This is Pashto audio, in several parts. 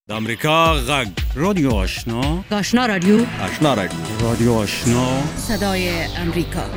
د امریکا غږ رادیو آشنا آشنا رادیو رادیو آشنا صدای امریکا.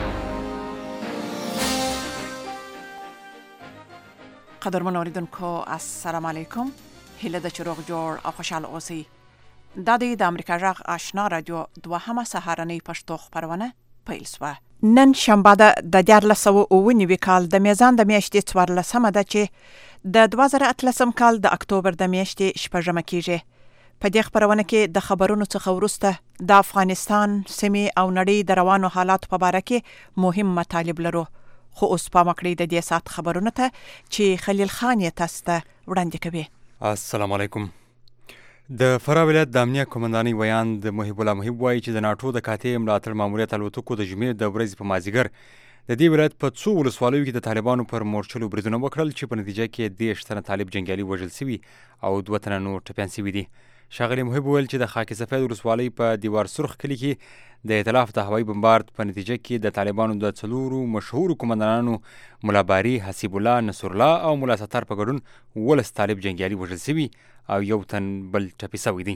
قدرمن اوریدونکو السلام علیکم. هیله د چروغ جوړ او خوشاله اوسئ. دا د امریکا غږ آشنا رادیو دوهمه سهارنۍ پښتو خبرونه پیل شوه. نن شنبه ده د 1499 کال د میزان د میاشتې 14مه ده چې د 2018 کال د اکتوبر د میاشتې شپږمه کیږي. په دې خبرونه کې د خبرونو څخه وروسته د افغانستان سیمې او نړۍ د روانو حالاتو په اړه کې مهم مطالب لرو. خو اوس په مکړې د دې سات خبرونه ته چې خلیل خان یې تاسو ته وړاندې کوي. السلام علیکم. د فراه ولایت د امنیه قومندانۍ ویاند محب الله محب وایي چې د ناټو د قاطع ملاتړ ماموریت الوتکو د جمعې د ورځې په مازدیګر د دې ولایت په څو ولسوالیو کې د طالبانو پر مورچلو بریدونه وکړل چې په نتیجه کې 10 تنه طالب جنګیالي وژل شوي او 2 تنه نور ټپیان شوي دي. ښاغلي محب وویل چې د خاک سفید ولسوالۍ په دیوار سرخ کلي کې د ائتلاف د هوایي بمبارد په نتیجه کې د طالبانو د 4 مشهورو قومندانانو ملا باری، حسیب الله، نصر الله او ملا ستار په ګډون 11 طالب جنګیالي وژل شوي او 1 تن بل ټپي شوی دی.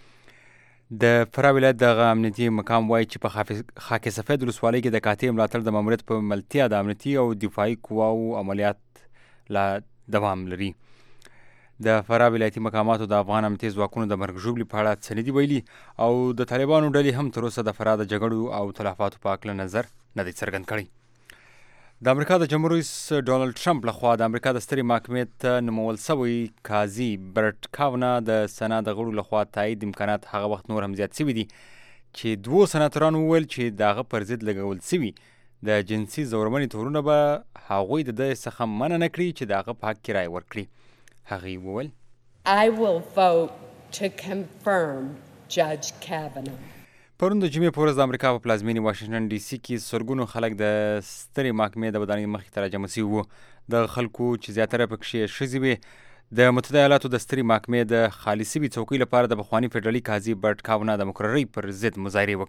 د فراه ولایت دغه امنیتي مقام وایي چې په خاک سفید ولسوالۍ کې د قاطع ملاتړ د ماموریت په ملتیا د امنیتي او دفاعي قواو عملیات لا دوام لري. د فراه ولایتي مقاماتو د افغان امنیتي ځواکونو د مرګ ژوبلې په اړه څه نه دي ویلي او د طالبانو ډلې هم تر اوسه د فراه د جګړو او تلفاتو په هکله نظر نه دی څرګند کړی. د امریکا د جمهور رئیس ډونالډ ټرمپ لخوا د امریکا د سترې محکمې ته نومول شوی قاضي برټ کاونه د سنا د غړو لخوا تایید امکانات هغه وخت نور هم زیات شوي دي چې 2 سناتورانو وویل چې د هغه پر ضد لګول شوي د جنسي ځورمنې تورونه به هغوی د ده څخه منع نه کړي چې د هغه په حق کې رایه ورکړي. هغې وویل I will vote to confirm Judge Kavanaugh. پرون د جمعې په ورځ د امریکا په پلازمینې واشنګټن ډي سي کې سرګونو خلک د سترې محکمې د ودانۍ مخې ته راجمع شوي وو. د خلکو چې زیاتره پکښې ښځې وې د متحده ایالاتو د سترې محکمې د خالي شوي څوکۍ لپاره د پخواني فدرالي قاضي برټ کاونه د مقررۍ پر ضد مظاهرې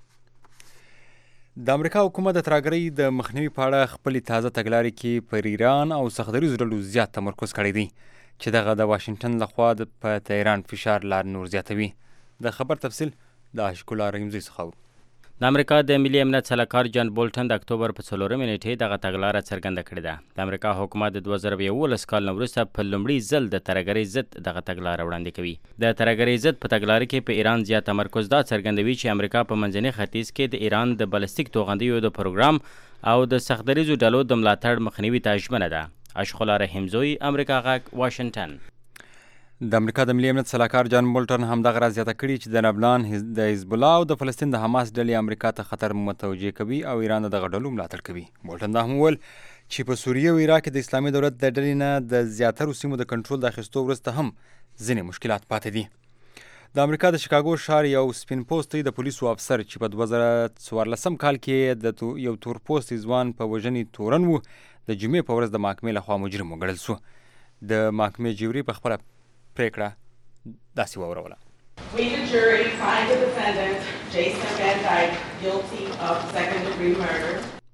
وکړې. د امریکا حکومت د ترهګرۍ د مخنیوي په اړه خپلې تازه تګلارې کې پر ایران او سختدریځو ډلو زیات تمرکز کړی دی چې دغه د واشنګټن لخوا په تهران فشار لا نور زیاتوي. د خبر تفصیل د اشکولا رحیمزی څخه. د امریکا د ملي امنیت سلاکار جان بولټن د اکتوبر په 4 نیټې دغه تګلاره څرګنده کړې ده. د امریکا حکومت د 2011 کال وروسته په لومړي ځل د ترهګرۍ ضد دغه تګلاره وړاندې کوي. د ترهګرۍ ضد په تګلاره کې په ایران زیات تمرکز دا څرګندوي چې امریکا په منځني ختیځ کې د ایران د بلستیک توغندیو د پروګرام او د سختدریځو ډلو د ملاتړ مخنیوي ته ژمنه ده. اشکولا رحیمزی، امریکا غږ، واشنګټن. د امریکا د ملي امنیت سلاکار جان بولټن هم دغه راز زیاته کړي چې د لبنان د حزب الله او د فلسطین د حماس ډلې امریکا ته خطر متوجه کوي او ایران دغه ډلو ملاتړ کوي. بولټن دا هم وویل چې په سوریه او عراق کې د اسلامي دولت د ډلې نه د زیاترو سیمو د کنټرول د اخیستو وروسته هم ځینې مشکلات پاتې دي. د امریکا د شیکاګو ښار یو سپین پوستی د پولیسو افسر چې په 2014 کال کې د یو تور پوستی ځوان په وژنې تورن و د جمعې په ورځ د محکمې لخوا مجرم وګڼل شو. د محکمې جیوري په خپله پریکړه داسې واوروله. We the jury find the defendant Jason Van Dyke guilty of second-degree murder.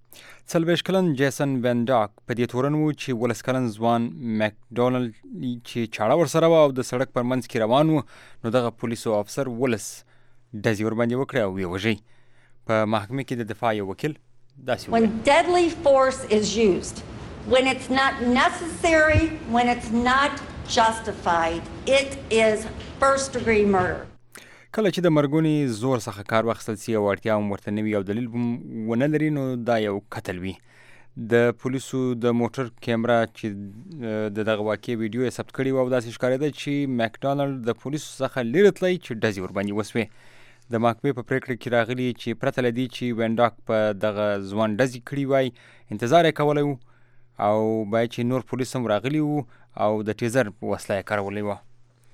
40 کلن جیسن وان ډاک په دې تورن و چې 12 کلن ځوان مکډونالډ چې چاړه ورسره وه او د سړک پر منځ کې روان و نو دغه پولیسو افسر 12 ډزې ورباندې وکړې او ویې وژئ. په محکمې کې د دفاع یو وکیل داسې وویل When deadly force is used, when it's not necessary, when it's not justified, it is first degree murder. کله چې د مرګونې زور څخه کار واخیستل شي او اړتیا هم ورته نه وي او دلیل ونه لري نو دا یو قتل وي. د پولیسو د موټر کیمرا چې د دغه واقعې ویډیو یې ثبت کړې وه او داسې ښکارېده چې مکډونالډ د پولیسو څخه لیرې تللی چې ډزې ورباندې وسوې. د محکمې په پریکړه کې راغلي چې پرته له دې چې وان ډاک په دغه ځوان ډزې کړي وای انتظار یې کولی و او باید چې نور پولیس هم راغلي وو او د ټیزر وسله یې کارولی وه.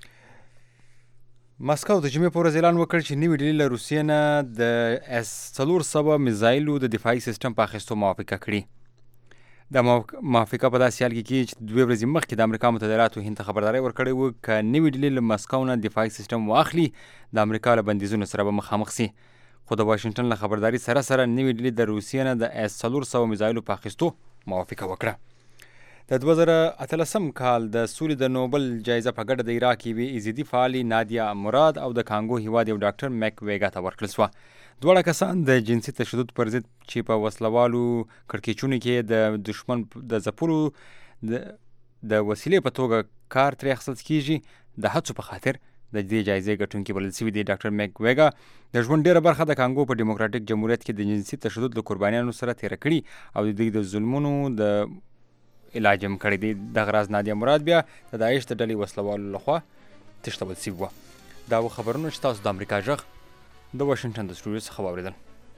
مسکو د جمعې په ورځ اعلان وکړ چې نوې ډلې له روسیې نه د S-400 میزایلو د دفاعي سیسټم په اخیستو موافقه کړي. د موافقه په داسې حال کې کېږي چې 2 ورځې مخکې د امریکا متحده ایالاتو هند ته خبرداری ورکړی و که نوې ډلې له مسکو نه دفاعي سیسټم واخلي د امریکا له بندیزونو سره به مخامخ شي. خو د واشنګټن له خبرداري سره نوې ډلې د روسیې نه د S-400 میزایلو په اخیستو موافقه وکړه. د 2013 کال د سولې د نوبل جایزه په ګډه د عراق یوې ایزیدي فعالې نادیا مراد او د کانګو هیواد یو ډاکټر میک ویګا ته ورکړل شوه. دواړه کسان د جنسي تشدد پر ضد چې په وسلوالو کړکېچونو کې د دشمن د ځپلو د وسیلې په توګه کار ترې اخیستل کېږي د هڅو په خاطر د دې جایزې ګټونکي بلل شوي دي. ډاکټر میک ویګا د ژوند ډېره برخه د کانګو په ډیموکراتیک جمهوریت کې د جنسي تشدد له قربانیانو سره تېره کړي او د دوی د ظلمونو د علاج هم کړی دی. دغه راز نادیا مراد بیا د داعش د ډلې وسلوالو لخوا تښتول شوي وه. دا و خبرونه چې تاسو د امریکا غږ د واشنګټن د سټوډیو څخه واورېدل.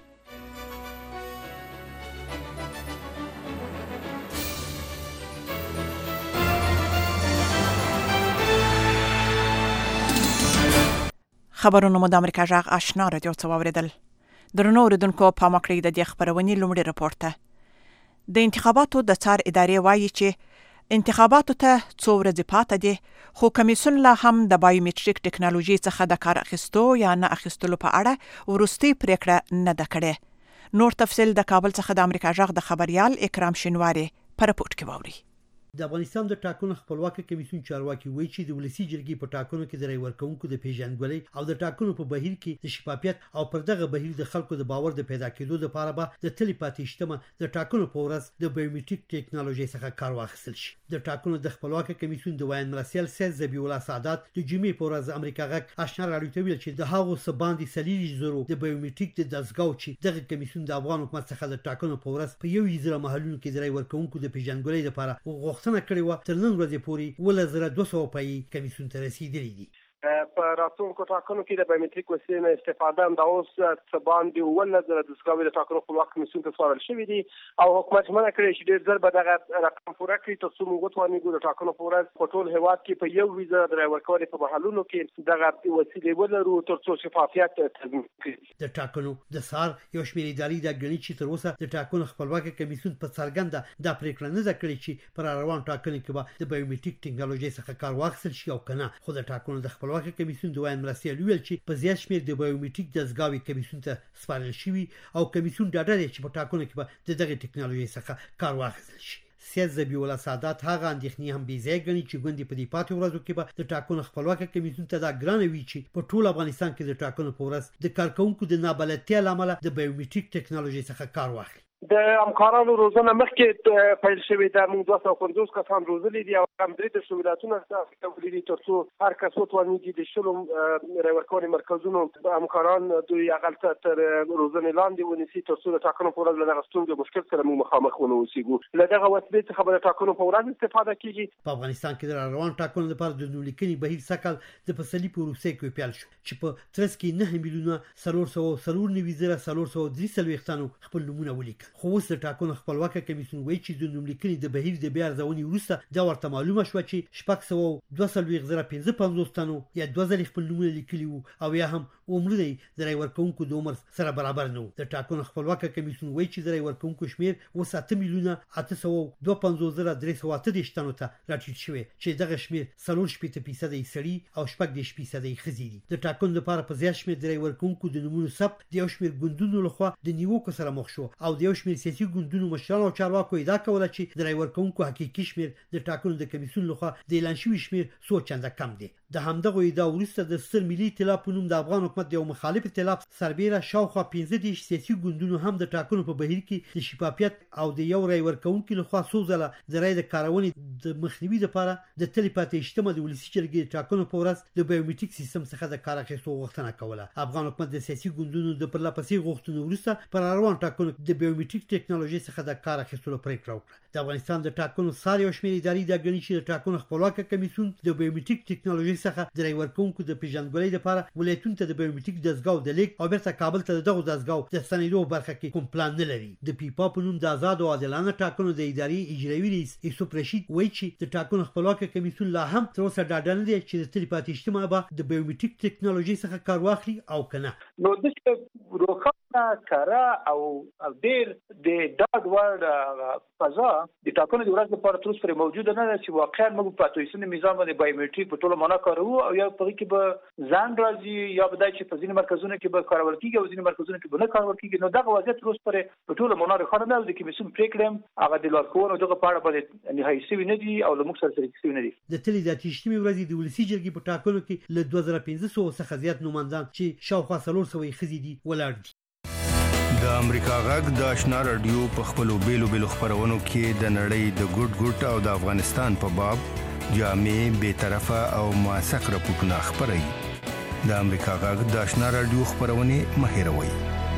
خبرونه مو د امریکا غږ آشنا رادیو څخه واورېدل. درنو اوریدونکو پام وکړئ د دې خبرونې لومړی راپور ته. د انتخاباتو د څار ادارې وایي چې انتخاباتو ته څو ورځې پاته دي، خو کمیسیون لا هم د بایومټریک ټکنالوژي څخه د کار اخیستو یا نه اخیستلو په اړه وروستۍ پریکړه نه ده کړې. نور تفصیل د کابل څخه د امریکا غږ د خبريال اکرام شینواری په راپور کې واوري. د افغانستان د ټاکنو خپلواکه کمیسیون چارواکي وایي چې د ولسی جرګې په ټاکنو کې د رای ورکونکو د پیژندګلوۍ او د ټاکنو په بهیر کې د شفافیت او پر دغه بهیر د خلکو د باور د پیدا کېدو لپاره به د تلې پاتې شتمه د ټاکنو په ورځ د بایومټریک ټکنالوژي څخه کار واخیستل شي. د ټاکنو د خپلواکه کمیسیون د وایي مرسل سید زبی الله سعادت د جمعې په ورځ امریکا غږ آشنا راډیو ته ویل چې د هغو سباندې سلیری زرو د بایومټریک د دزګاو چې دغه کمیسیون د افغان حکومت څخه د ټاکنو په ورځ په 1000 محلونو کې د رای ورکونکو د پیژندګلوۍ لپاره غوښتنه کړې و. تر نن ورځې پورې 1200 پای کمیسیون ته رسیدلې دي. په راتلونکو ټاکنو کې د بایومټریک وسیلې نه استفاده هم د اوس څه باندې 1200 د سکاوي د ټاکنو خپلواک کمیسیون ته سپارل شوی دي او حکومت منع کړی چې ډېر زر به دغه رقم پوره کړي تر څو موږ وتوانیږو د ټاکنو په ورځ په ټول هېواد کې په 1000 د رای ورکونې په محلونو کې دغه وسیلې ولرو تر څو شفافیت تضمین کړي. د ټاکنو د سار یو شمېر ادارې د غني چې تر اوسه د ټاکنو خپلواک کمیسیون په څرګنده د پریکړه نه کړې چې پر روان ټاکنو کې به د بایومټریک ټکنالوژي څخه کار واخیستل شي او کنه. خو د ټاکنو د خپلواک کمیسیون د مرسل ویل چې په زیات شمېر د بایومټریک دزګاوي کمیسیون ته سپارل شوی او کمیسیون ډاډه دی چې په ټاکنو کې به دغه ټکنالوژي څخه کار واخیستل شي. سید زبی الله سعادت هغه اندېښنې هم بې ځای ګڼي چې ګوندې په دې پاتې ورځو کې به د ټاکنو خپلواکه کمیسیون ته دا ګرانه وي چې په ټول افغانستان کې د ټاکنو په ورځ د کارکونکو د نابلدتیا له امله د بایومټریک ټکنالوژي څخه کار واخلي. د همکارانو روزنه مخکې پیل شوې ده. موږ 250 کسان روزلي دي او هم 3 ولایتونه ستاسو دي تر څو هر کس وتوانیږي د شلو رای ورکونې مرکزونو همکاران دوی اقل تر روزنې لاندې ونیسي تر څو د ټاکنو په ورځ له دغه ستونزې مشکل سره موږ مخامخ ونه اوسېږو. له دغه وسیلې څخه به د ټاکنو په ورځ استفاده کیږي. په افغانستان کې د روان ټاکنو لپاره د نوملیکنې بهیر سکل د فصلي په روسي کې پیل شو چې په ترڅ کې 9 میلیونه 493 خپل نمونه ولیکل. خو اوس د ټاکنو خپلواکه کمیسیون وایي چې د نوملیکنې د بهیر د بیا ارزونې وروسته دا ورته معلومه شوه چې 642,550 تنو یا 2000 خپل نمونه لیکلي وو او یا هم عمر د رای ورکونکو د عمر سره برابر نه و. د ټاکنو خپلواکه کمیسیون وایي چې د رای ورکونکو شمیر اوس 8,852,338 تنو ته راټیټ شوی چې دغه شمیر 4.8% سړي او 4.8% ښځې دي. د ټاکنو لپاره په زیات شمیر د رای ورکونکو د نمونو ثبت د یو شمیر ګوندونو لخوا د نیوکو سره مخ شو او د یو شمیر سیاسي ګوندونو مشرانو او چارواکو ادعا کوله چې د رای ورکونکو حقیقي شمیر د ټاکنو د کمیسیون لخوا د اعلان شوي شمیر څو چنده کم دی. د همدغه ادعا وروسته د ستر ملي ائتلاف په نوم د افغان حکومت یو مخالف ائتلاف سربیره شاوخوا 15 سیاسي ګوندونو هم د ټاکنو په بهیر کې د شفافیت او د یو رای ورکونکو لخوا څو ځله د رای د کارونې د مخنیوي لپاره د تلې پاتې شتمه د ولسی جرګې ټاکنو په ورځ د بایومټریک سیستم څخه د کار اخیستو غوښتنه کوله. افغان حکومت د سیاسي ګوندونو د پرلپسې غوښتنو وروسته پر روان ټاکنو د بایومټریک ټکنالوژي څخه د کار اخیستلو پریکړه وکړه. د افغانستان د ټاکنو سار یو شمېر ادارې د غني چې د ټاکنو خپلواکه کمیسیون د بایومټریک ټکنالوژي څخه د رای ورکونکو د پیژندګلوۍ لپاره ولایتونو ته د بایومټریک دزګاو د لیک او بیرته کابل ته دغه دزګاو د ستنېدو برخه کې کوم پلان نه لري. د پیپا په نوم د آزاد او عادلانه ټاکنو د ادارې اجرایي رئیس یوسف رشید وایي چې د ټاکنو خپلواکه کمیسیون لا هم تر اوسه ډاډه نه دی چې د تلې پاتې شتمه به د بایومټریک ټکنالوژي څخه کار واخلي او کنه. نو د روخه کاره او ډېر د ډاډ وړ فضا د ټاکنو د ورځ لپاره تر اوسه پورې موجوده نه ده چې واقعا موږ په اتویسن نظام باندې بایومټریک په ټوله معنا کاروو او یا په کې به ځان راځي یا به چې په ځینې مرکزونو کې به کارول کېږي او ځینې مرکزونو کې به نه کارول کېږي. نو دغه وضعیت تر اوسه پورې په ټوله معنا روښانه نه ده. د کمیسیون پریکړې هغه د لارښوونو دغه په اړه باندې نهایي شوي نه دي او له موږ سره شریک شوي نه دي. د تلې د 28 ورځې د ولسی جرګې په ټاکنو کې له 2500 څخه زیات نوماندان چې شاوخوا 400 ښځې دي ولاړ دي. د امریکا غږ د آشنا رادیو په خپلو بیلو خبرونو کې د نړۍ د ګډ او د افغانستان په باب جامع بے طرفه او موثق راپورټونه خپروي. د امریکا غږ د آشنا رادیو خبرونه مهیروي.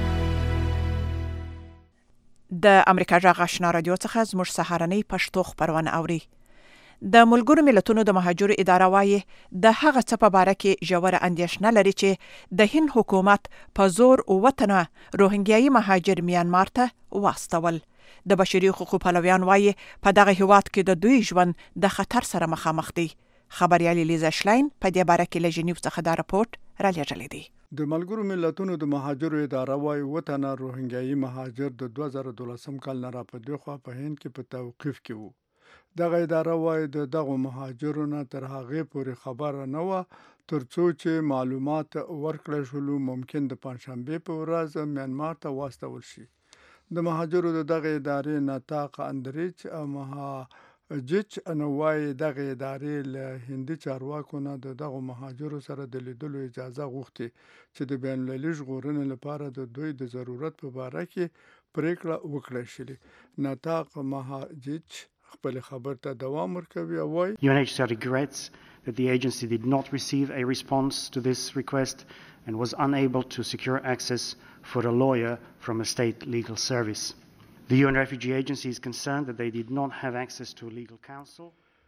د امریکا غږ آشنا رادیو څخه زموږ سهارنۍ پښتو خبرونه اوري. د ملګرو ملتونو د مهاجرو اداره وايي د هغه څه په باره کې ژوره اندېښنه لري چې د هند حکومت په زور وطنه روهینګیایي مهاجر میانمار ته واستول. د بشري حقوقو پلویان وايي په دغه هیواد کې د دوی ژوند د خطر سره مخامخ دی. خبريالي لیزا شلاین په دې باره کې له جنیو څخه دا راپورټ را لېږلی دی. د ملګرو ملتونو د مهاجرو اداره وايي وطنه روهینګیایي مهاجر د 2012 کال نه را په دوی خوا په هند کې په توقیف کې وو. دغه اداره وايي د دغه مهاجرو نه تر هغه پورې خبره نه و ترڅو چې معلومات ورکړل شول ممکن د پنځشنبه په ورځ میانمار ته واستول شي. د مهاجرو دغه ادارې نطاق اندریچ او مهاجچ انوای دغه ادارې له هندي چارواکو نه دغه مهاجرو سره د لیدلو اجازه غوښتي چې د بین المللي ژغورنې لپاره د دوی د ضرورت په اړه کې پریکړه وکړي شي. نطاق مهاجچ خپل خبر ته دوام ورکوي او وايي UNHCR regrets that the agency did not receive a response to this request and was unable to secure access for a lawyer from a state legal service. The UN Refugee Agency is concerned that they did not have access to legal counsel.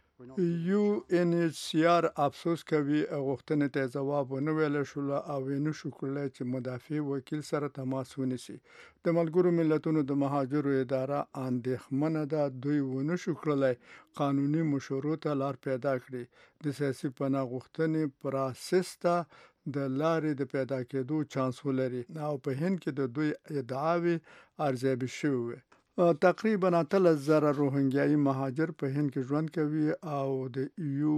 UNHCR افسوس کوي غوښتنې ته ځواب ونه ویل شول او نه شو کولای چې مدافع وکیل سره تماس ونیسي. د ملګرو ملتونو د مهاجرو اداره اندېښمنه ده دوی ونه شو کولای قانوني مشورو ته لار پیدا کړي. د سیاسي پناه غوښتنې پروسس ته د لارې د پیدا کېدو چانس ولري او په هند کې د دوی ادعاوې ارزیابي شوې. تقریبا 3000 روهینګیایي مهاجر په هند کې ژوند کوي او د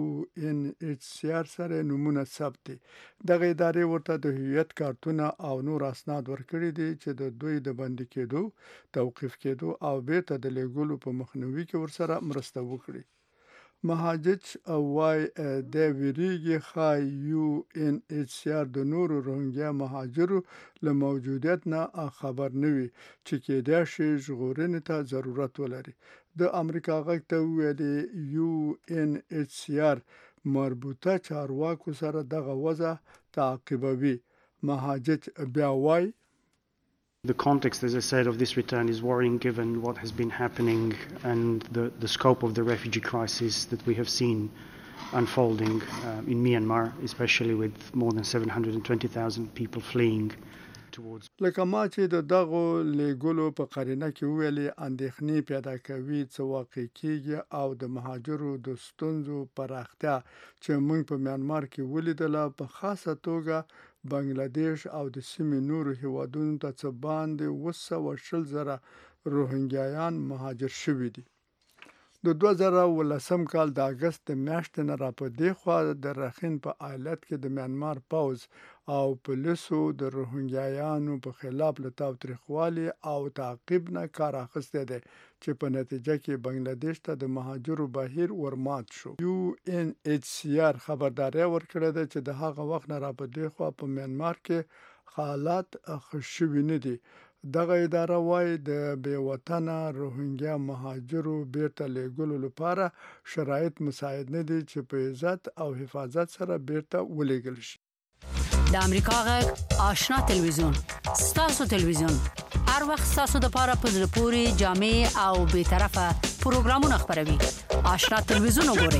UNHCR سره نمونه ثبت دي. دغه ادارې ورته د هویت کارتونه او نور اسناد ورکړي دي چې د دوی د بندي کېدو، توقيف کېدو او بیرته د لیږلو په مخنیوي کې ورسره مرسته وکړي. مهاجچ او واي د ویریږي خای UNHCR د نورو روهینګیا مهاجرو له موجودیت نه خبر نه وي چې کېدای شي ژغورنې ته ضرورت ولري. د امریکا غږ ته ویلي UNHCR مربوطه چارواکو سره دغه وضع تعقیبوي. مهاجچ بیا وايي The context, as I said, of this return is worrying given what has been happening and the scope of the refugee crisis that we have seen unfolding in Myanmar, especially with more than 720,000 people fleeing towards. لکه ما چې د دغو لیګلو په قرینه کې ویلي اندېښنې پیدا کوي څه واقع کېږي او د مهاجرو د ستونزو پراختیا چې موږ په میانمار کې ولیدله په خاصه توګه بنگلاديش او د سیمې نورو هیوادونو ته څه باندې 220,000 روهینګیایان مهاجر شوي دي. د 2018 کال د اگست د میاشتې نه را په دې خوا د رخین په ایالت کې د میانمار پوز او پولیسو د روهینګیایانو په خلاف له تاوتریخوالي او تعقیب نه کار اخیستی دی چې په نتیجه کې بنگلاديش ته د مهاجرو بهیر ورمات شو. UNHCR خبرداري ورکړه ده چې د هغه وخت نه را په دې خوا په میانمار کې حالات ښه شوي نه دي. دغه اداره وايي د بې وطنه روهینګیا مهاجرو بیرته لیږلو لپاره شرایط مساعد نه دي چې په عزت او حفاظت سره بیرته ولیږل شي. د امریکا غږ آشنا تلویزیون ستاسو تلویزیون هر وخت ستاسو د پاره په زړه پورې جامع او بې طرفه پروګرامونه خپروي. آشنا تلویزیون وګورئ.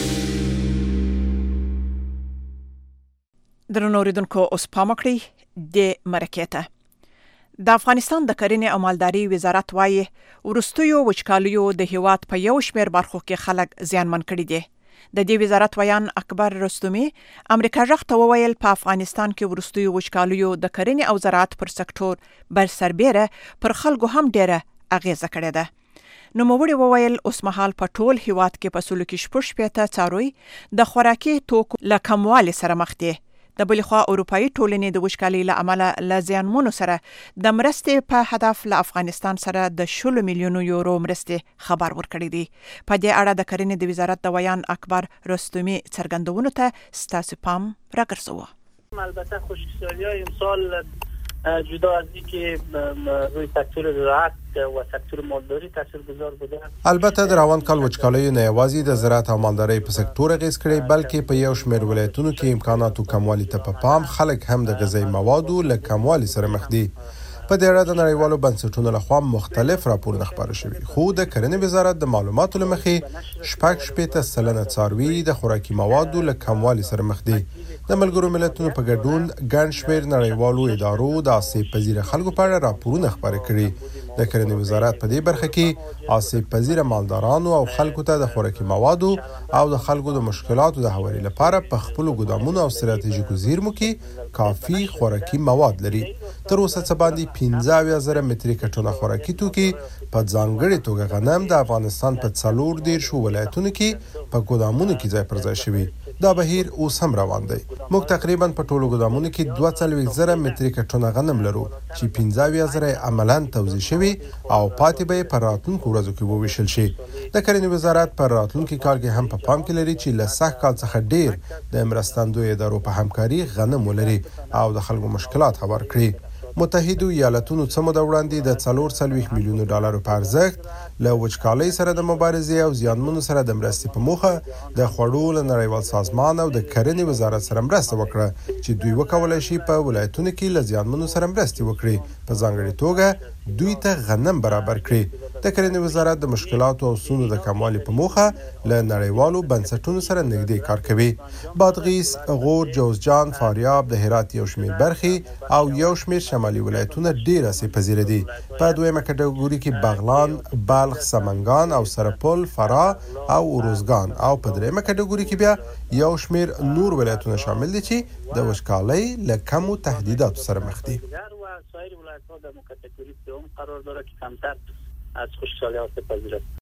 درنو اوریدونکو اوس پام وکړئ د مرکې ته. د افغانستان د کرنې او مالداري وزارت وايي ورستیو وچکالیو د هیواد په یو شمېر برخو کې خلک زیانمن کړي دي. د دې وزارت ویان اکبر رستمی امریکا ژغ ته وویل په افغانستان کې وروستیو وچکالیو د کرنې او زراعت پر سکتور بر سربېره پر خلکو هم ډېره اغیزه کړې ده. نوموړي وویل اوس مهال په ټول هیواد کې په سلو کې شپږ شپېته څاروي د خوراکي توکو له کموالي سره مخ دي. د بلې خوا اروپایي ټولنې د وچکالۍ له امله له زیانمنو سره د مرستې په هدف له افغانستان سره د 10 میلیونو یورو مرستې خبر ورکړی دی. په دې اړه د کرنې د وزارت د ویان اکبر رستمی څرګندونو ته ستاسو پام راګرځوه. البته خشکسالی‌های امسال جدا از اینکه روی سکتور زراعت و سکتور مالداری تاثیرگذار بوده. البته در روان کال وچکالی نه یوازې د زراعت او مالدارۍ په سکتور اغیز کړی بلکې په یو شمېر ولایتونو کې امکاناتو کموالی ته په پام خلک هم د غذایی موادو له کموالی سره مخ دي. په دې اړه د نړیوالو بنسټونو لخوا مختلف راپورونه خپاره شوي خو د کرنې وزارت د معلوماتو له مخې 6% څاروي د خوراکي موادو له کموالی سره مخ دي. د ملګرو ملتونو په ګډون ګڼ شمېر نړیوالو ادارو د آسیب پذیره خلکو په اړه راپورونه خپاره کړي. د کرنې وزارت په دې برخه کې آسیب پذیره مالدارانو او خلکو ته د خوراکي موادو او د خلکو د مشکلاتو د هواري لپاره په خپل ګودامونو او ستراتیژیکو زیرمو کې کافي خوراکي مواد لري. تر اوسه څه باندې 15,000 متریکه ټنه خوراکي توکي په ځانګړې توګه غنم د افغانستان په 14 ولایتونو کې په ګودامونو کې ځای پر ځای شوي. دا بهیر اوس هم روان دی. موږ تقریبا په ټولو ګودامونو کې 42,000 متریکه ټنه غنم لرو چې 15,000 عملاً توزیع شوي او پاتې به په راتلونکو ورځو کې وویشل شي. د کرنې وزارت پر راتلونکي کال کې هم په پام کې لري چې له سږ کال څخه ډیر د مرستندوی ادارو په همکاري غنم ولري او د خلکو مشکلات هوار کړي. متحده ایالاتونو څه موده وړاندې د 440 میلیونو ډالرو په ارزښت له وچکالۍ سره د مبارزې او زیانمنو سره د مرستې په موخه د خوړو له نړیوال سازمان او د کرنې وزارت سره مرسته وکړه چې دوی وکولای شي په ولایتونو کې له زیانمنو سره مرستې وکړي، په ځانګړې توګه دوی ته غنم برابر کړي. د کرنې وزارت د مشکلاتو او ستونزو د کموالي په موخه له نړیوالو بنسټونو سره نږدې کار کوي. بادغیس، غور، جوزجان، فاریاب، د هرات یو شمېر برخې او یو شمېر شمالي ولایتونه ډېر آسیب پذیره دي. په دویمه کټګوري کې بغلان، بلخ، سمنګان او سرپل، فراه او اروزګان او په دریمه کټګوري کې بیا یو شمېر نور ولایتونه شامل دي چې د وچکالۍ له کمو تهدیداتو سره مخ دي. سایر ولایت‌ها در کاتگوری سوم قرار داره که کمتر از خشکسالی آسیب پذیر است.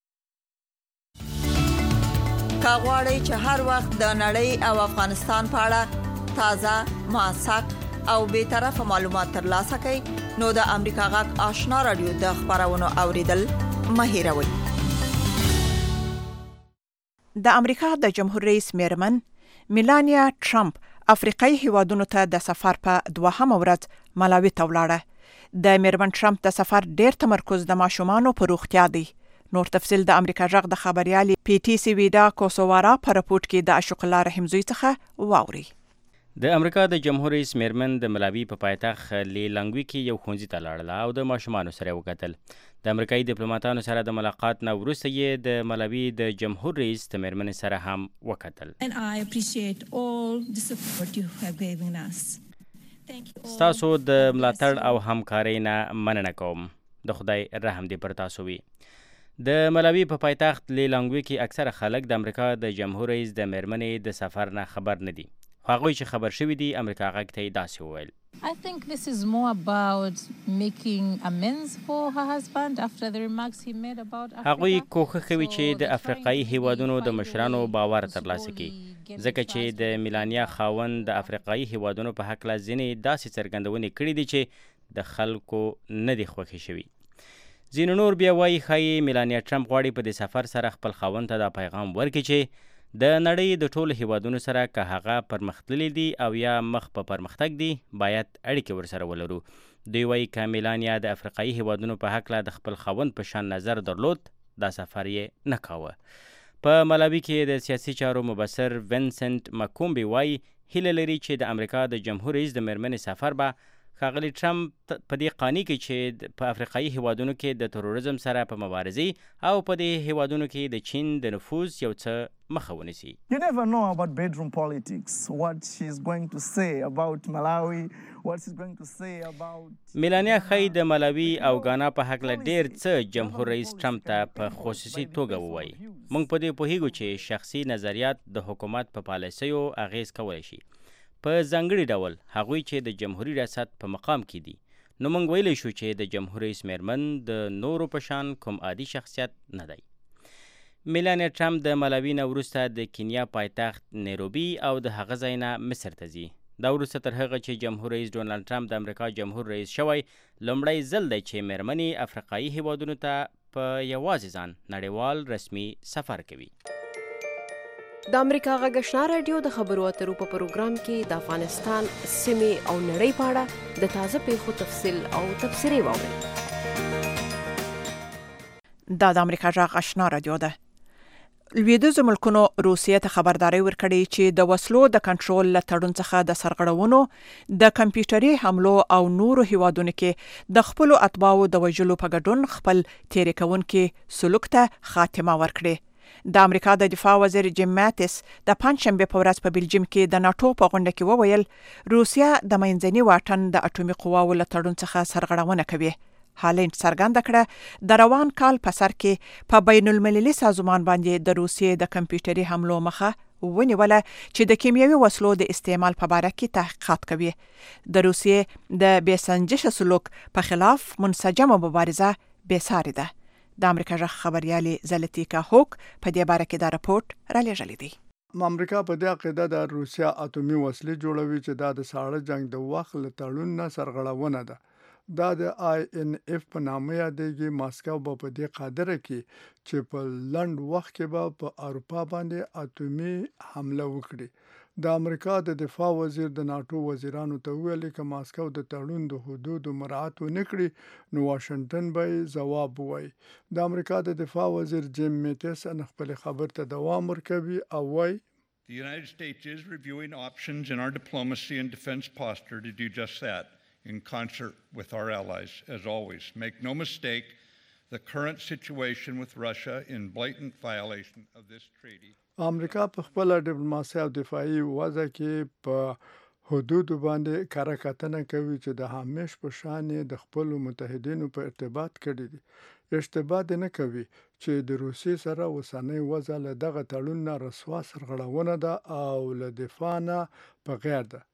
که غواړئ چې هر وخت د نړۍ او افغانستان په اړه تازه، موثق او بی‌طرفه معلومات ترلاسه کړئ نو د امریکا غږ آشنا رادیو د خبرونو اوریدل مه هېروئ. د امریکا د جمهور رئیس میرمن میلانیا ټرمپ افریقایي هیوادونو ته د سفر په دوهمه ورځ ملاوي ته ولاړه. د میرمن ټرمپ د سفر ډیر تمرکز د ماشومانو پر روغتیا دی. نور تفصیل د امریکا غږ د خبريالي پی ټي سی ویدا کوسووارا په رپورت کې د اشوق الله رحیم زوی څخه واوري. د امریکا د جمهور رئیس میرمن د ملاوي په پایتخت لیلانګوي کې یو ښوونځي ته لاړله او د ماشومانو سره وکتل. د امریکایي ډیپلوماټانو سره د ملاقات نه وروسته یې د ملاوي د جمهور رئیس د میرمن سره هم وکتل. ستاسو د ملاتړ او همکارۍ نه مننه کوم. د خدای رحم دې پر تاسو وي. د ملاوي په پایتخت لیلانګوي کې اکثره خلک د امریکا د جمهور رئیس د میرمنې د سفر نه خبر نه دي. خو هغوی چې خبر شوي دي امریکا غږ ته یې داسې وویل. I think this is more about making amends for her husband after the remarks he made about Africa. هغوی کوښښ کوي چې د افریقایي هیوادونو د مشرانو باور ترلاسه کړي ځکه چې د میلانیا خاوند د افریقایي هیوادونو په هکله ځینې داسې څرګندونې کړي دي چې د خلکو نه دي خوښې شوي. ځینو نور بیا وایي ښایي میلانیا ټرمپ غواړي په دې سفر سره خپل خاوند ته دا پیغام ورکړي چې د نړۍ د ټولو هیوادونو سره که هغه پرمختللي دي او یا مخ په پرمختګ دي باید اړیکې ورسره ولرو. دوی وایي که میلانیا د افریقایي هیوادونو په هکله د خپل خاوند په شان نظر درلود دا سفر یې نه کاوه. په ملاوي کې د سیاسي چارو مبصر وینسنټ مکومبي وایي هیله لري چې د امریکا د جمهور رئیس د میرمنې سفر به ښاغلي ټرمپ په دې قانع کې چې په افریقایي هیوادونو کې د تروریزم سره په مبارزې او په دې هیوادونو کې د چین د نفوذ یو څه مخه ونیسي. You never know about bedroom politics, what she's going to say about Malawi, what she's going to say about میلانیا ښایي د ملاوي او غانا په هکله ډېر څه جمهور رئیس ټرمپ ته په خصوصي توګه ووایي. موږ په دې پوهیږو چې شخصي نظریات د حکومت په پالیسیو اغیز کولی شي، په ځانګړي ډول هغوی چې د جمهوري ریاست په مقام کې دي. نو موږ ویلی شو چې د جمهور رئیس میرمن د نورو په شان کوم عادي شخصیت نه دی. میلانیا ټرمپ د ملاوي نه وروسته د کینیا پایتخت نیروبي او د هغه ځای نه مصر ته ځي. دا وروسته تر هغه چې جمهور رئیس ډونالډ ټرمپ د امریکا جمهور رئیس شوی لومړی ځل دی چې میرمنې افریقایي هیوادونو ته په یوازې ځان نړیوال رسمي سفر کوي. د امریکا غږ آشنا رادیو د خبرو اترو په پروګرام کې د افغانستان سیمې او نړۍ په اړه د تازه پیښو تفصیل او تبصرې واورئ. دا د امریکا غږ آشنا رادیو ده. لویدیځو ملکونو روسیې ته خبرداري ورکړې چې د وسلو د کنټرول له تړون څخه د سرغړونو، د کمپیوټري حملو او نورو هیوادونو کې د خپلو اتباعو د وژلو په ګډون خپل تېرې کوونکي سلوک ته خاتمه ورکړي. د امریکا د دفاع وزیر جیم ماتیس د پنځشنبه په ورځ په بلجیم کې د ناتو په غونډه کې وویل روسیا د منځني واټن د اټومي قواو له تړون څخه سرغړونه کوي. هالند څرګنده کړه د روان کال په سر کې په بین المللي سازمان باندې د روسیې د کمپیوټري حملو مخه ونیوله چې د کیمیاوي وسلو د استعمال په باره کې تحقیقات کوي. د روسیې د بېسنجشه سلوک په خلاف منسجمه مبارزه بېسارې ده. د امریکا غږ خبريالي زلتیکا هوک په دې باره کې دا راپورټ را لېږلی دی. امریکا په دې عقیده د روسیا اټومي وسلې جوړوي چې دا د ساړه جنگ د وخت له تړون نه سرغړونه ده. دا د INF په نامه یادېږي. ماسکو به په دې قادره کې چې په لنډ وخت کې به په اروپا باندې اټومي حمله وکړي. د امریکا د دفاع وزیر د ناتو وزیرانو ته ویل چې ماسکو د تړون د حدودو مراعات ونه کړي نو واشنگټن به ځواب ووایي. د امریکا د دفاع وزیر جیم میټس خپل خبر ته دوام ورکوي او وایي The United States is reviewing options in our diplomacy and defense posture to do just that in concert with our allies as always. Make no mistake, the current situation with Russia in blatant violation of this treaty. امریکا په خپل ډیپلوماسي او دفاعي وضع کې په حدود باندې کار کتنه کوي چې د همیش په شان د خپل متحدینو په ارتباط کړي دي. اشتباه نه کوي چې د روسیې سره وسنۍ وضع له دغه تړون نه رسوا سرغړونه ده او له دفاع نه بغیر ده.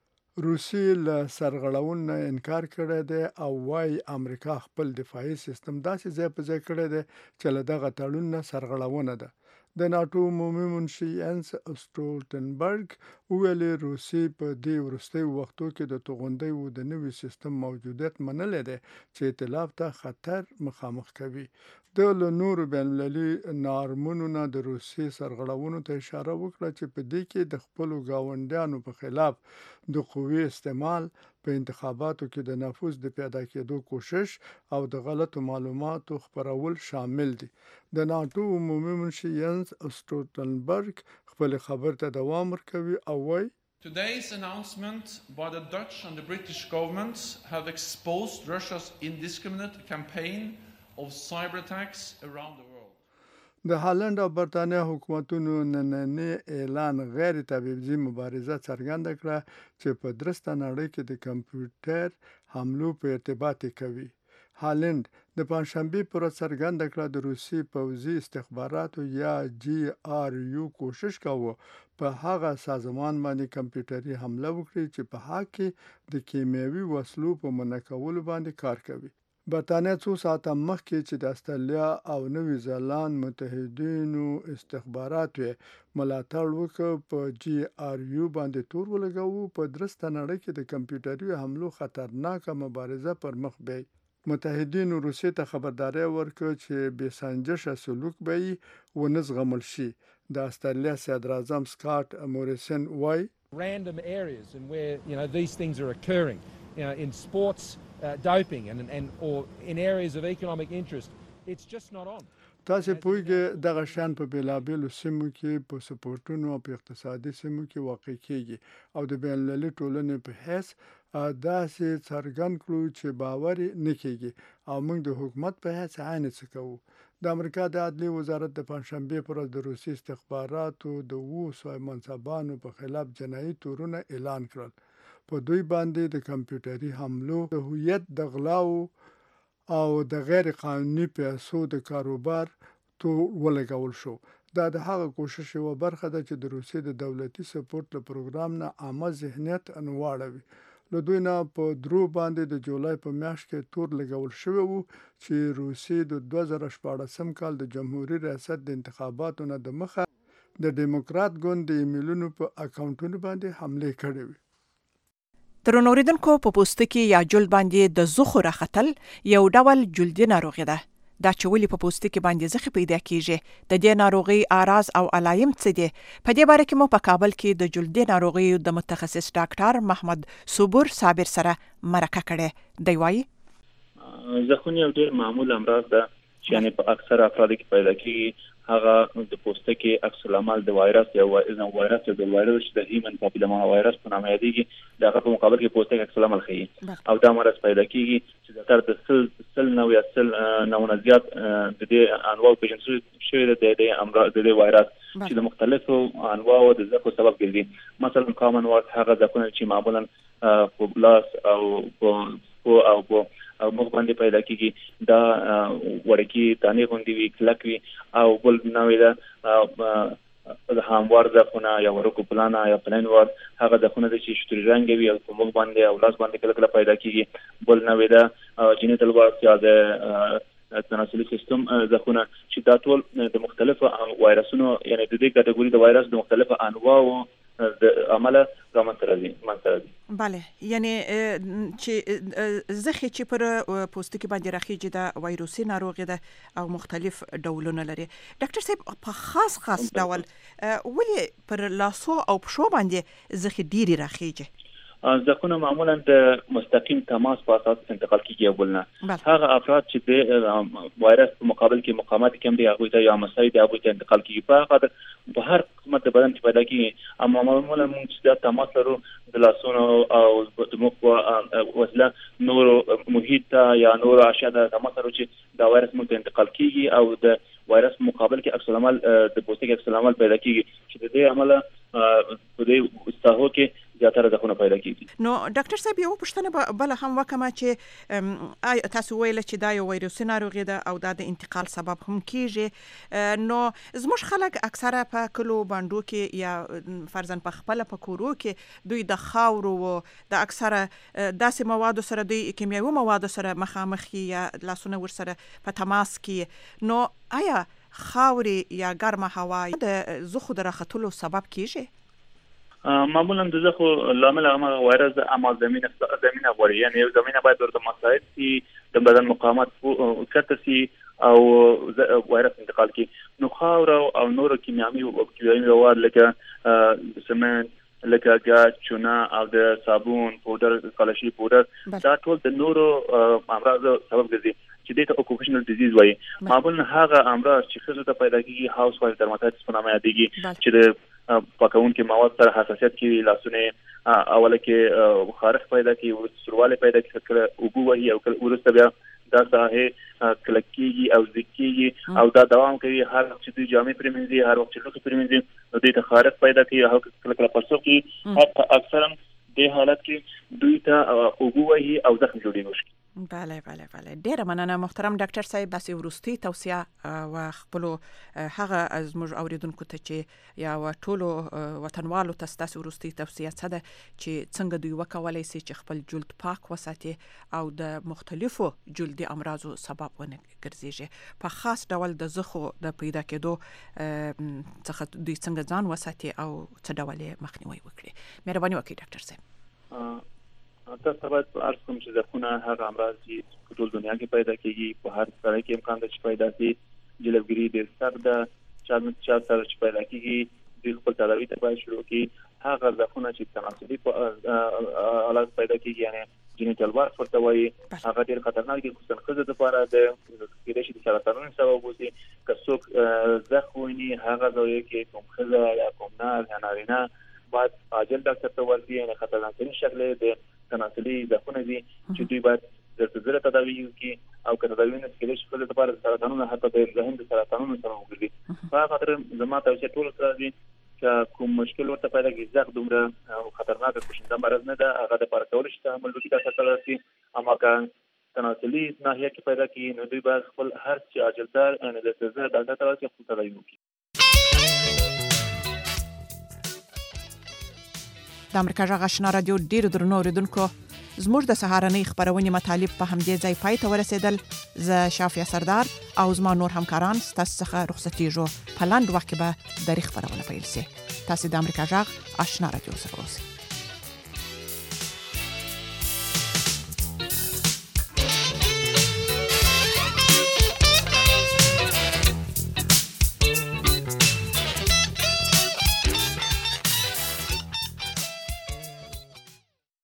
روسیې له سرغړون نه انکار کړی دی او وايي امریکا خپل دفاعي سیستم داسې ځای په ځای کړی دی چې له دغه تړون نه سرغړونه ده. د ناتو عمومي منشي یانس سټولټنبرګ ویلي روسیې په دې وروستیو وختو کې د توغندیو د نوي سیستم موجودیت منلی دی چې ائتلاف ته خطر مخامخ کوي. د له نورو بین المللي نارمونو نه د روسیې سرغړونو ته اشاره وکړه چې په دې کې د خپلو ګاونډیانو په خلاف د قوې استعمال، په انتخاباتو کې د نفوذ د پیدا کېدو کوشش او د غلطو معلوماتو خپرول شامل دي. د ناتو عمومي منشي یانس سټولټنبرګ خپل خبر ته دوام ورکوي او وایي Today's announcement by the Dutch and the British governments have exposed Russia's indiscriminate campaign of cyber attacks around the world. د هالند او برتانیا حکومتونو نننی اعلان غیر طبیعي مبارزه څرګنده کړه چې په درسته نړۍ کې د کمپیوټر حملو په ارتباط کوي. هالند د پنځشنبه پر ورځ څرګنده کړه د روسي پوځي استخباراتو یا GRU کوشش کاوه په هغه سازمان باندې کمپیوټري حمله وکړي چې په هغه کې د کیمیاوي وسلو په منع کولو باندې کار کوي. برتانیا څو ساعته مخکې چې د استرالیا او نوي زیلاند متحدینو استخباراتو ملاتړ وکړ په GRU باندې تور ولګاوه. په درسته نړۍ کې د کمپیوټري حملو خطرناکه مبارزه پر مخ بیاي. متحدینو روسیې ته خبرداري ورکړه چې بېسنجشه سلوک به یې ونه زغمل شي. د استرالیا صدر اعظم سکاټ موریسن وایي random areas and where these things are occurring in sports doping and or in areas of economic interest, it's just not on. تاسو پوهیږئ دغه شان په بیلابیلو سیمو کې په سپورټونو او په اقتصادي سیمو کې واقع کیږي او د بین المللي ټولنې په حیث داسې څرګند کړو چې باور نه کیږي او موږ د حکومت په حیث عین څه کوو. د امریکا د عدلي وزارت د پنځشنبه پر ورځ د روسي استخباراتو د 200 منصبانو په خلاف جنایي تورونه اعلان کړل. په دوی باندې د کمپیوټري حملو، د هویت د غلاو او د غیر قانوني پیسو د کاروبار تور ولګول شو. دا د هغه کوشش یوه برخه ده چې د روسیې د دولتي سپورټ له پروګرام نه عامه ذهنیت انواړوي. له دوی نه په درو باندې د جولای په میاشت کې تور لګول شوی وو چې روسیې د 2014 کال د جمهوریت ریاست د انتخاباتو نه د مخه د ډیموکرات ګوند د ایمیلونو په اکاونټونو باندې حمله کړې وي. درنو اوریدونکو په پوستکي یا جلد باندې د زخو راختل یو ډول جلدي ناروغي ده. دا چې ولې په پوستکي باندې زخه پیدا کیږي، د دې ناروغي اعراض او علایم څه دي؟ په دې باره کې مو په کابل کې د جلدي ناروغي د متخصص ډاکټر محمد صبور صابر سره مرکه کړې. دی وايي زخونه یو ډېر معمول امراض ده چې یعنی په اکثر افرادو کې پیدا کیږي. هغه د پوستکي عکس العمل د وایرس یا وایرس د وایرس د هیومن پاپیلوما وایرس په نامه یادېږي. دغه په مقابل کې پوستکي عکس العمل ښيي او دا مرض پیدا کیږي چې د تر د سل نو یا سل نو زیات د دې انواع پیژندل شوی د امراض د وایرس چې د مختلفو انواع د زخم سبب ګرځي. مثلا کامن وارد هغه ځکه چې معمولا په لاس او او مخ باندې پیدا کیږي. دا ورکی دانې غوندي وی کلک وی او بل نوې ده د هموار ځخونه یا ورکو پلانا یا پلان وار هغه ځخونه د چې شتري رنگ وی او مخ باندې او لاس باندې کله کله پیدا کیږي. بل نوې ده جینیټل وار یا د تناسلي سیستم ځخونه چې دا ټول د مختلفو وایرسونو یعنی د دې کټګوري د وایرس د مختلفو انواعو د عمله رامنځته. بله، یعنی چې زخه چې پر پوستکي باندې راخیږي د وایروسي ناروغي ده او مختلف ډولونه لري. ډاکټر صاحب په خاص ډول ولې پر لاسو او پښو باندې زخه ډيري راخیږي؟ ځکه معمولا د مستقیم تماس په اساس انتقال کیږي. بلنه هغه افراد چې د وایرس په مقابل کې مقاومت کم دي هغه ته یا مسایل دي هغه ته انتقال کیږي. په هر قسمت د بدن کې پیدا کیږي، اما معمولا موږ چې تماس لرو د لاسونو او د مخ په وسیله نور محیط یا نور اشیاء د تماس لرو چې دا وایرس موږ ته انتقال کیږي او د وایرس مقابل کې عکس العمل د پوستکي عکس العمل پیدا کیږي چې د دې عمله په دې استاهو کې زیاتره ځخونه پیدا کیږي. نو ډاکټر صاحب یو پوښتنه بل هم وکړه چې تاسو ویل چې دا یو وایروسي ناروغي ده او دا د انتقال سبب هم کیږي. نو زموږ خلک اکثره په کلو باندو کې یا فرضاً په خپل په کورو کې دوی د خاورو او د اکثره داسې موادو سره دوی کیمیاوي موادو سره مخامخ یا لاسونه ور سره په تماس کې. نو آیا خاورې یا ګرمه هوا د زخو د راختلو سبب کیږي؟ معمولا د زخو لامل هغه وایرس د اما زمينه غوړي، یعنی یو زمينه باید ورته مساعد شي د بدن مقاومت کته شي او وایرس انتقال کی. نو خاور او نور کیمیاوي مواد لکه سمنټ لکه ګاز چونه او د صابون پودر کالشي پودر دا ټول د نورو امراض سبب ګرځي چې د اوکوپیشنل ډیزیز وایي. معمولا هغه امراض چې خزو ته پیدا کیږي هاوس وایف درماتایتس په نامه یادېږي چې د پاکون کې مواد سره حساسیت کې لاسونه اوله کې خارخ پیدا کی او سرواله پیدا کی کله وګو وهي او کله ورسته بیا دا ساحه کلکیږي او ذکیږي او دا دوام کوي. هر وخت چې جامې پرمنځي هر وخت چې لوخي پرمنځي نو د خارخ پیدا کوي او کله کله پرسو کې اکثرا د حالت کې دوی ته وګو وهي او زخم جوړیږي. بله ډیره مننه محترم ډاکټر صاحب. تاسو ورستي توصیه او خپل هغه زموږ اوریدونکو ته چې یا ټولو وطنوالو ته تاسو ورستي توصیه څه ده چې څنګه دوی وکولای شي چې خپل جلد پاک وساتي او د مختلفو جلدي امراضو سبب ونه ګرځي. په خاص ډول د زخو د پیدا کېدو څخه دوی څنګه ځان وساتي او څه ډول مخنیوي وکړي. مهرباني وکړئ ډاکټر صاحب. تاسو باید په ارز کوم چې ځکه هغه امراض چې په ټول دنیا کې پیدا کیږي په هر ځای کې امکان ده چې پیدا شي. جلبګری د سر د چا سره چې پیدا کیږي د خپل تداوی ته باید شروع کی. هغه ځکه چې تناسلي په حالت پیدا کیږي یعنی جنیټال وارف ورته وایي هغه ډیر خطرناک دي خصوصا ښځو لپاره د کېدای شي د سرطانونو سبب وشي که څوک زخم ویني هغه ځای کې کوم ښځه یا کوم نر یا نارینه باید عاجل ډاکټر ته ورشي یعنې خطرناکترین شکل د تناسلي زخمونه دي چې دوی باید د زړه تداوي وکړي او که تداوي نه کېدای شي ښځو لپاره د سرطانونو حتی د ذهن د سرطانونو سره وګرځي په هغه خاطر زما توصیه ټولو ته دي چې کوم مشکل ورته پیدا کېږي زخم دومره خطرناک کوشنده مرض نه ده هغه دپاره کولی شي تحمل وکړي دا ساتلی شي اما که تناسلي ناحیه کې پیدا کېږي نو دوی باید خپل هر چې عاجلتر یعنې د زړه ډاکټر ته ورشي خپل تداوي وکړي. د امریکا غږ آشنا رادیو ډیرو درنو اوریدونکو زموږ د سهارنۍ خبرونې مطالب په همدې ځای پای ته ورسېدل. زه شافیه سردار او زما نور همکاران ستاسو څخه رخصتېږو. په لنډ وخت کې به درې خبرونه پیل شي. تاسو د امریکا غږ آشنا رادیو سره اوسئ.